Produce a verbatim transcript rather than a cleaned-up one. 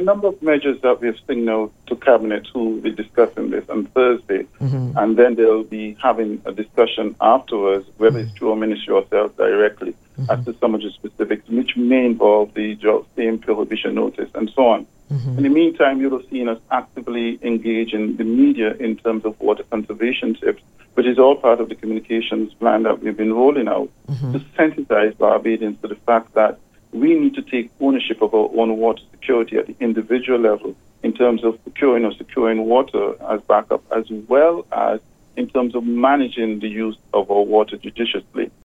a number of measures that we've signaled to Cabinet who will be discussing this on Thursday, mm-hmm. and then they'll be having a discussion afterwards, whether mm-hmm. it's through our ministry or ourselves directly, mm-hmm. as to some of the specifics, which may involve the same prohibition notice and so on. Mm-hmm. In the meantime, you'll have seen us actively engaging the media in terms of water conservation tips, which is all part of the communications plan that we've been rolling out mm-hmm. to sensitize Barbadians to the fact that we need to take ownership of our own water security at the individual level in terms of procuring or securing water as backup, as well as in terms of managing the use of our water judiciously.